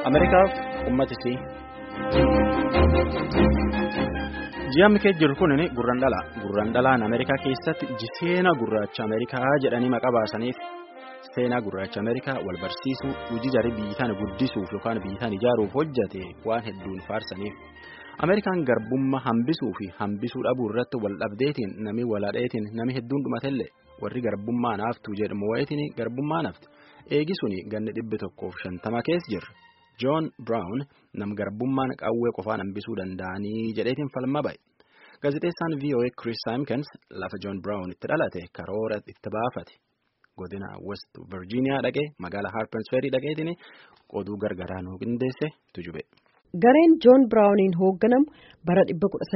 Ameerikaaf uummatisii ji'amni kee jiru kun gurraan dhalaan Ameerikaa keessatti seenaa gurraacha Ameerikaa jedhanii maqaa baasaniif seenaa gurraacha Ameerikaa wal barsiisuu hojii jarii biyyitaan guddisuuf yookaan biyyitaan ijaaruuf hojjate waan hedduun faarsaniif Ameerikaan garbummaa hambisuu fi hambisuu dhabuu irratti wal dhabdeetiin namni walaadheetiin namni hedduun dhumaatellee warri garbummaa naaftuu jedhamu wayitiin garbummaa naafti eegisuun ganna 150 keessa jirra. John Brown nam garbummaan qawwee qofaan hambisuu danda'anii jedheetiin falmaa ba'e. Gaazexeessaan VOA Chris Simkins lafa John Brown itti dhalate karoora itti baafate. Godina West Virginia dhaqee magaalaa Harpers Ferry dhaqeetiin oduu gargaraa nu qindeesse tujube. Gareen John Browniin hoogganamu bara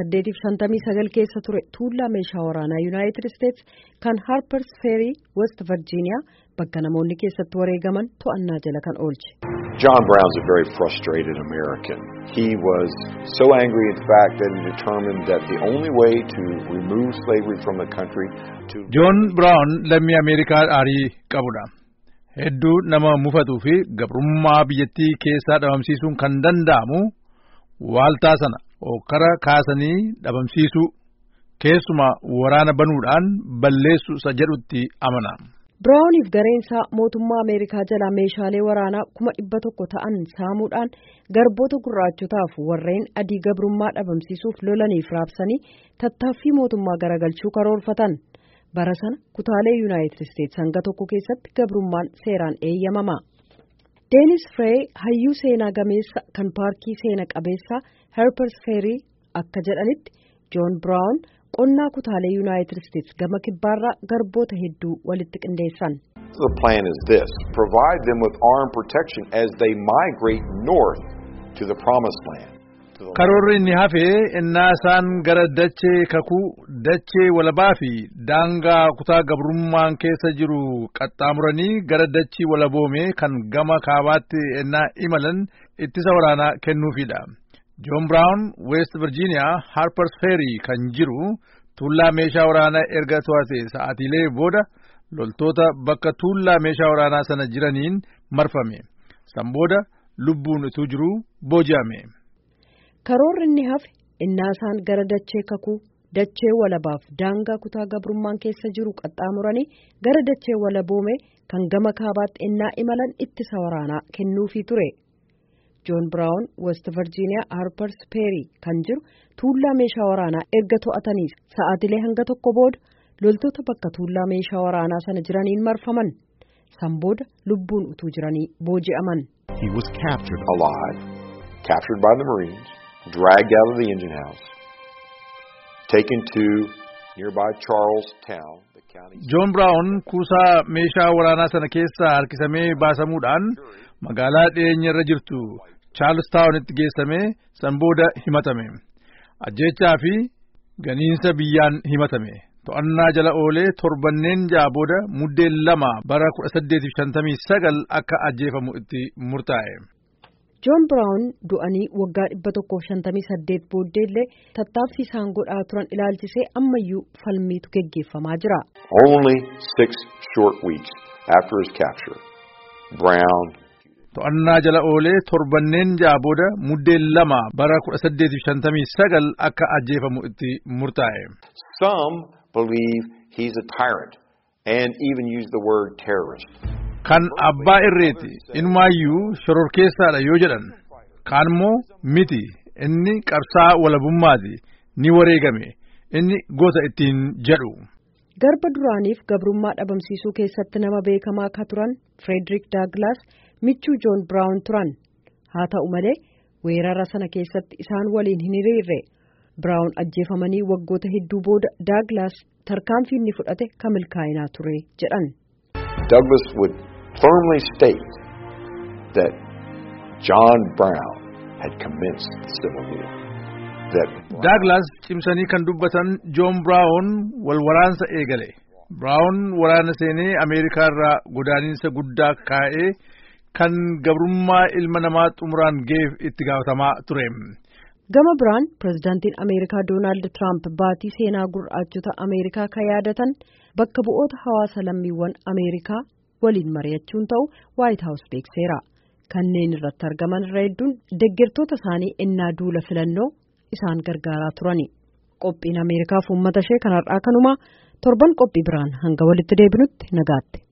1859 keessa ture tuullaa meeshaa waraanaa United States kan Harpers Ferry West Virginia bakka namoonni keessatti wareegaman to'annaa jala kan oolche. John Brown's a very frustrated American. He was so angry, in fact, that he determined that the only way to remove slavery from the country to... John Brown lammii Ameerikaa aarii qabudha. Hedduu nama mufatuu fi gabrummaa biyyattii keessaa dhabamsiisuun kan danda'amu waaltaa sana hokkara kaasanii dhabamsiisuu keessumaa waraana banuudhaan balleessu isa jedhutti amana. Brownif gareensaa mootummaa Ameerikaa jalaa meeshaalee waraanaa 100,000 ta'an saamuudhaan garboota gurraachotaaf warreen adii gabrummaa dhabamsiisuuf lolaniif raabsanii tattaaffii mootummaa garagalchuu karoorfatan. Bara sana kutaalee United States hanga tokko keessatti gabrummaan seeraan eeyyamama. Dennis Frey hayyuu seenaa gameessa kan paarkii seena qabeessaa Harpers Ferry akka jedhanitti John Brown qonnaa kutaalee United States gama kibbaarraa garboota hedduu walitti qindeessan. The plan is this: provide them with armed protection as they migrate north to the promised land. Karoorri inni hafee innaa isaan gara dachee kakuu dachee walabaa fi daangaa kutaa gabrummaan keessa jiru qaxxaamuranii gara dachii walaboomee kan gama kaabaatti innaa imalan ittisa waraanaa kennuufidha. John Brown West Virginia Harpers Ferry kan jiru tuullaa meeshaa waraanaa erga to'ate sa'aatiilee booda loltoota bakka tuullaa meeshaa waraanaa sana jiraniin marfame. San booda lubbuun utuu jiru booji'ame. Karoorri inni hafe innaa isaan gara dachee kakuu dachee walabaaf daangaa kutaa gabrummaan keessa jiru qaxxaamuranii gara dachee walaboome kan gama kaabaatti innaa imalan ittisa waraanaa kennuufii ture. John Brown West Virginia Harpers Ferry kan jiru tuullaa meeshaa waraanaa erga to'atanii sa'aatilee hanga tokko booda loltoota bakka tuullaa meeshaa waraanaa sana jiraniin marfaman. San booda lubbuun utuu jiranii booji'aman. He was captured alive, captured by the Marines. Dragged out of the engine house, taken to nearby Charlestown, the county. John Brown kuusaa meeshaa waraanaa sana keessaa harkisamee baasamuudhaan magaalaa dhiyeenyarra jirtu Charlestownitti geessamee san booda himatame. Ajjeechaa fi ganiinsa biyyaan himatame. To'annaa jala oolee torbanneen ja'a booda muddee 2 bara 1859 akka ajjeefamu itti murtaa'e. John Brown du'anii waggaa 158 booddeellee tattaaffii isaan godhaa turan ilaalchisee ammayyuu falmiitu geggeeffamaa jira. Only 6 short weeks after his capture, Brown. To'annaa jala oolee torbanneen ja'a booda muddee 2 bara 1859 akka ajjeefamu itti murtaa'e. Some believe he's a tyrant and even use the word terrorist. Kan abbaa irreeti inumaayyuu shororkeessaadha yoo jedhan kaan immoo miti inni qabsaa walabummaati ni wareegame inni goota ittiin jedhu. Garba duraaniif gabrummaa dhabamsiisuu keessatti nama beekamaa akka turan Frederick Douglass michuu John Brown turan. Haa ta'u malee weerara sana keessatti isaan waliin hin hiriirre. Brown ajjeefamanii waggoota hedduu booda Douglass tarkaanfii inni fudhate kan milkaa'inaa ture jedhan. Douglass would firmly state that John Brown had commenced the Civil War. Douglass cimsanii kan dubbatan John Brown wal waraansa eegale. Brown waraana seenee Ameerikaa irraa godaaniinsa guddaa kaa'ee kan gabrummaa ilma namaa xumuraan ga'eef itti gaafatamaa ture. Gama biraan pirezidaantiin Ameerikaa Doonaald Tiraamp baatii seenaa gurraachota Ameerikaa kan yaadatan bakka bu'oota hawaasa lammiiwwan Ameerikaa waliin mari'achuun ta'u White House beekseera. kanneen irratti argaman irra hedduun deeggartoota isaanii ennaa duula filannoo isaan gargaaraa turani. Qophiin Ameerikaaf uummata ishee kanarraa kanumaa torban qophii biraan hanga walitti deebinutti nagaatti.